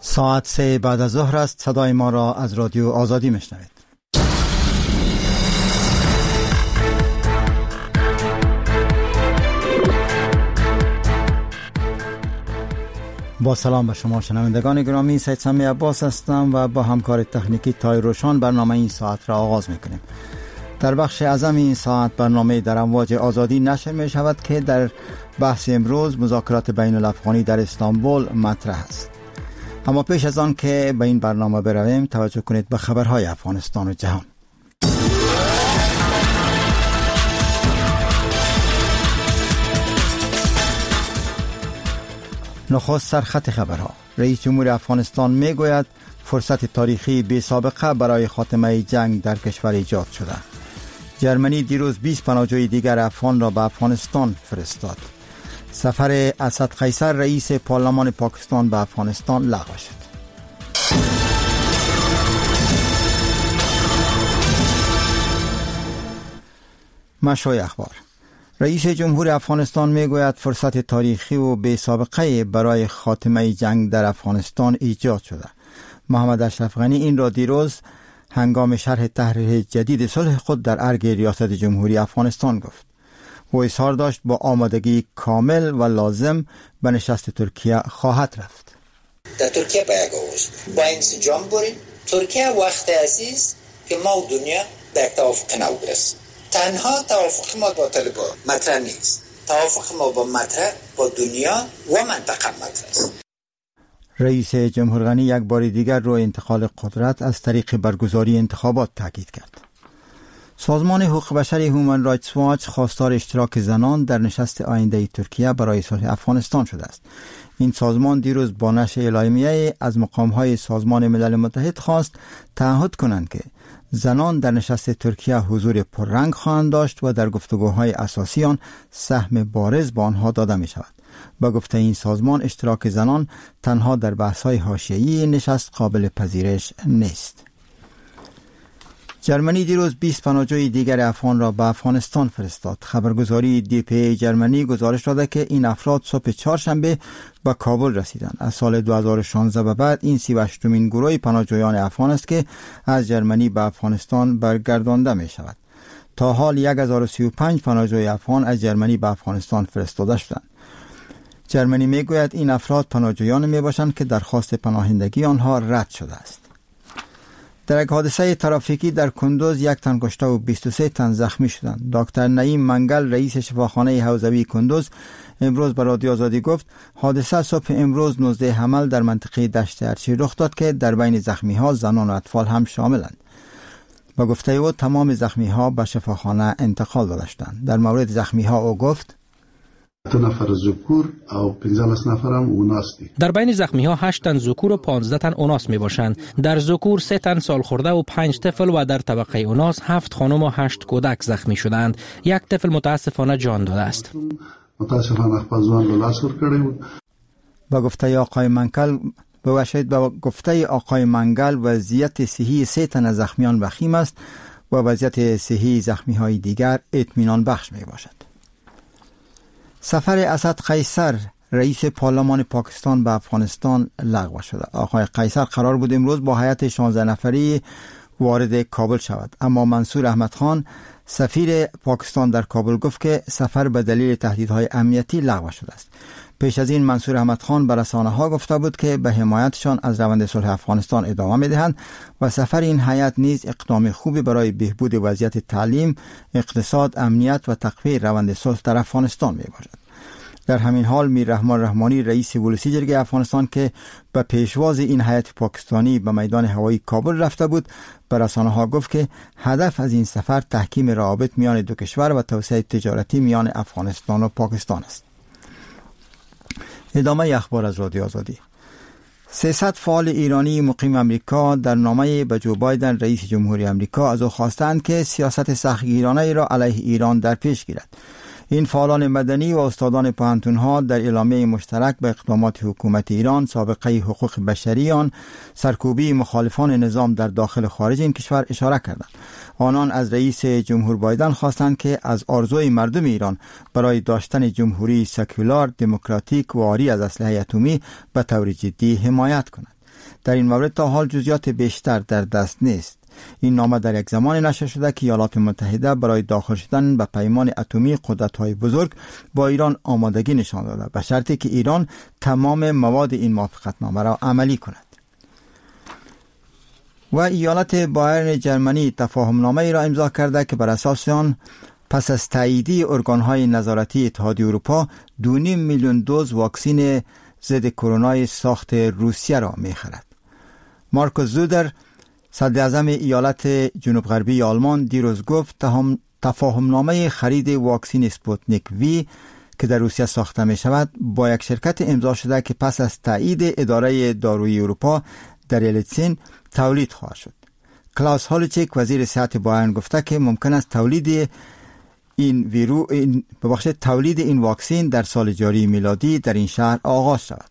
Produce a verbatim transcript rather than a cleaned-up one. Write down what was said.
ساعت سه بعد از ظهر است. صدای ما را از رادیو آزادی میشنوید. با سلام به شما شنوندگان گرامی، سید سمی عباس هستم و با همکار تکنیکی تای روشان برنامه این ساعت را آغاز میکنیم. در بخش اعظم این ساعت برنامه در امواج آزادی نشر می شود که در بحث امروز مذاکرات بین الافغانی در استانبول مطرح است. اما پیش از آن که به این برنامه برویم توجه کنید به خبرهای افغانستان و جهان. نخست سرخط خبرها. رئیس جمهور افغانستان می گوید فرصت تاریخی بی سابقه برای خاتمه جنگ در کشور ایجاد شده. جرمنی دیروز بیست پناهجوی دیگر افغان را به افغانستان فرستاد. سفر اسد قیصر رئیس پارلمان پاکستان به افغانستان لغو شد. مشروع اخبار. رئیس جمهور افغانستان میگوید فرصت تاریخی و بی سابقه برای خاتمه جنگ در افغانستان ایجاد شده. محمد اشرف غنی این را دیروز هنگام شرح تحریر جدید صلح خود در ارگ ریاست جمهوری افغانستان گفت. او اظهار داشت با آمادگی کامل و لازم به نشست ترکیه خواهد رفت. در ترکیه به یک آغاز با انسجام بریم. ترکیه وقت عزیز که ما و دنیا در توافق نو برسیم. تنها توافق ما با طالبان مطرح نیست. توافق ما با مطرح با دنیا و منطقه مطرح است. رئیس جمهور غنی یک بار دیگر روی انتقال قدرت از طریق برگزاری انتخابات تاکید کرد. سازمان حقوق بشر هیومن رایتس واچ خواستار اشتراک زنان در نشست آینده ترکیه برای صلح افغانستان شده است. این سازمان دیروز با نشر اعلامیه از مقام‌های سازمان ملل متحد خواست تعهد کنند که زنان در نشست ترکیه حضور پررنگ خواهند داشت و در گفتگوهای اساسی آن سهم بارز به آنها داده می شود. با گفته این سازمان اشتراک زنان تنها در بحث‌های حاشیه‌ای نشست قابل پذیرش نیست. جرمنی دیروز بیست پناهجوی دیگر افغان را به افغانستان فرستاد. خبرگزاری دی پی ای جرمنی گزارش داده که این افراد صبح چهارشنبه به کابل رسیدند. از سال دو هزار و شانزده به بعد این سی و هشتمین گروه پناهجویان افغان است که از جرمنی به افغانستان برگردانده می شود. تا حال یک هزار و سی و پنج پناهجوی افغان از جرمنی به افغانستان فرستاده شدند. جرمنی می گوید این افراد پناهجویان می باشند که درخواست پناهندگی آنها رد شده است. در یک حادثه ترافیکی در کندوز یک تن کشته و بیست و سه تن زخمی شدند. دکتر نعیم منگل رئیس شفاخانه حوزوی کندوز امروز به رادیو آزادی گفت حادثه صبح امروز نوزده حمل در منطقه دشت ارچی رخ داد که در بین زخمی ها زنان و اطفال هم شاملند. با گفته او تمام زخمی ها به شفاخانه انتقال داده شدند. در مورد زخمی ها او گفت دو نفر ذکور او پنځلس نفر هم اوناس دي. در بین زخمی ها هشت تن ذکور و پانزده تن اوناس می باشند. در ذکور سه تن سال خورده و پنج طفل و در طبقه اوناس هفت خانم و هشت کودک زخمی شدند. یک طفل متاسفانه جان داده است. متاسفانه خپل ځوان له لاس ورکړی و. با گفته آقای منگل ببخشید با گفته آقای منگل وضعیت صحی سه تن زخمیان وخیم است و وضعیت صحی زخمی های دیگر اطمینان بخش می باشد. سفر اسد قیصر رئیس پارلمان پاکستان به افغانستان لغو شده. آقای قیصر قرار بود امروز با هیئت شانزده نفری وارد کابل شود، اما منصور احمد خان سفیر پاکستان در کابل گفت که سفر به دلیل تهدیدهای امنیتی لغو شده است. پیش از این منصور احمد خان به رسانه‌ها گفته بود که به حمایتشان از روند صلح افغانستان ادامه می‌دهند و سفر این هیئت نیز اقدام خوبی برای بهبود وضعیت تعلیم، اقتصاد، امنیت و تقویت روند صلح در افغانستان میباشد. در همین حال میر رحمان رحمانی رئیس ولسی جرگه افغانستان که به پیشواز این هیئت پاکستانی به میدان هوایی کابل رفته بود به رسانه‌ها گفت که هدف از این سفر تحکیم روابط میان دو کشور و توسعه تجارتی میان افغانستان و پاکستان است. ادامه اخبار از رادیو آزادی. سیصد فعال ایرانی مقیم امریکا در نامه به جو بایدن رئیس جمهوری امریکا از او خواستند که سیاست سختگیرانه ای را علیه ایران در پیش گیرد. این فعالان مدنی و استادان پوهنتون‌ها در اعلامیه مشترک به اقدامات حکومت ایران، سابقه حقوق بشری آن، سرکوبی مخالفان نظام در داخل خارج این کشور اشاره کردند. آنان از رئیس جمهور بایدن خواستند که از آرزوی مردم ایران برای داشتن جمهوری سکولار، دموکراتیک و عاری از اسلحه اتمی به طور جدی حمایت کند. در این مورد تا حال جزئیات بیشتر در دست نیست. این نامه در یک زمان نشر شده که ایالات متحده برای داخل شدن به پیمان اتمی قدرت‌های بزرگ با ایران آمادگی نشان داده، به شرطی که ایران تمام مواد این موافقتنامه را عملی کند. و ایالت بایرن جرمنی تفاهمنامه ای را امضا کرده که بر اساس آن پس از تاییدی ارگان‌های نظارتی اتحادیه اروپا دو و نیم میلیون دوز واکسن ضد کرونا ساخت روسیه را می‌خرد. مارکوس زودر صدر اعظم ایالت جنوب غربی آلمان دیروز گفت تفاهمنامه خرید واکسن اسپوتنیک وی که در روسیه ساخته می شود با یک شرکت امضا شده که پس از تایید اداره دارویی اروپا در یلتسین تولید خواهد شد. کلاوس هالوچیک وزیر صحت بایرن گفته که ممکن است تولید این ویرو این ببخشید تولید این واکسن در سال جاری میلادی در این شهر آغاز شود.